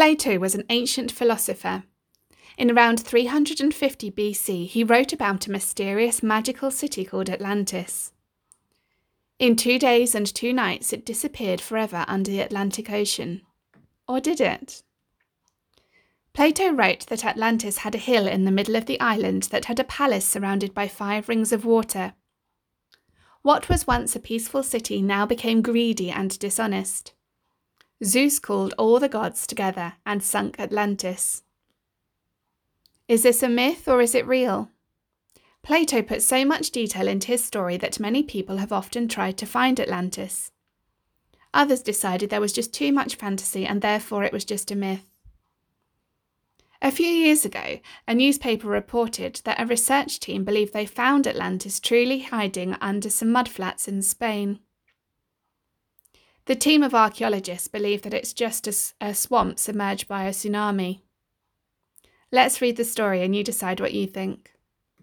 Plato was an ancient philosopher. In around 350 BC, he wrote about a mysterious magical city called Atlantis. In 2 days and 2 nights, it disappeared forever under the Atlantic Ocean. Or did it? Plato wrote that Atlantis had a hill in the middle of the island that had a palace surrounded by 5 rings of water. What was once a peaceful city now became greedy and dishonest. Zeus called all the gods together and sunk Atlantis. Is this a myth or is it real? Plato put so much detail into his story that many people have often tried to find Atlantis. Others decided there was just too much fantasy and therefore it was just a myth. A few years ago, a newspaper reported that a research team believed they found Atlantis truly hiding under some mudflats in Spain. The team of archaeologists believe that it's just a swamp submerged by a tsunami. Let's read the story and you decide what you think.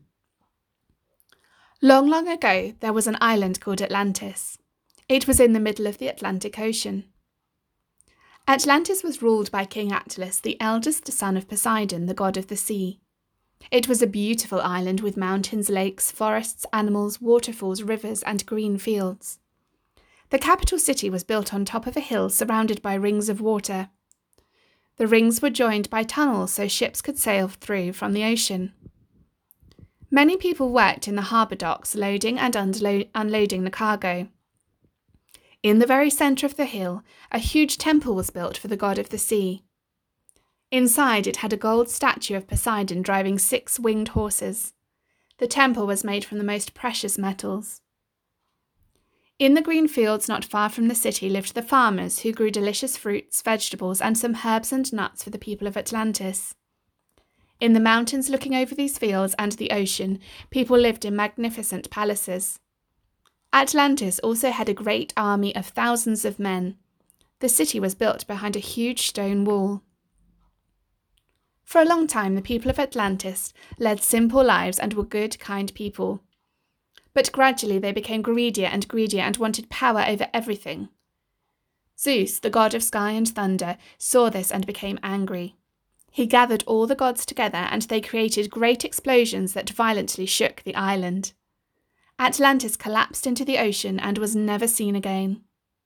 Long, long ago, there was an island called Atlantis. It was in the middle of the Atlantic Ocean. Atlantis was ruled by King Atlas, the eldest son of Poseidon, the god of the sea. It was a beautiful island with mountains, lakes, forests, animals, waterfalls, rivers, and green fields. The capital city was built on top of a hill surrounded by rings of water. The rings were joined by tunnels so ships could sail through from the ocean. Many people worked in the harbour docks, loading and unloading the cargo. In the very centre of the hill, a huge temple was built for the god of the sea. Inside, it had a gold statue of Poseidon driving 6 winged horses. The temple was made from the most precious metals. In the green fields not far from the city lived the farmers who grew delicious fruits, vegetables, and some herbs and nuts for the people of Atlantis. In the mountains looking over these fields and the ocean, people lived in magnificent palaces. Atlantis also had a great army of thousands of men. The city was built behind a huge stone wall. For a long time, the people of Atlantis led simple lives and were good, kind people. But gradually they became greedier and wanted power over everything. Zeus, the god of sky and thunder, saw this and became angry. He gathered all the gods together and they created great explosions that violently shook the island. Atlantis collapsed into the ocean and was never seen again.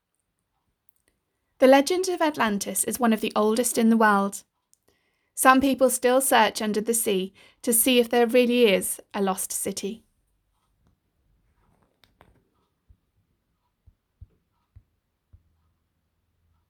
The legend of Atlantis is one of the oldest in the world. Some people still search under the sea to see if there really is a lost city.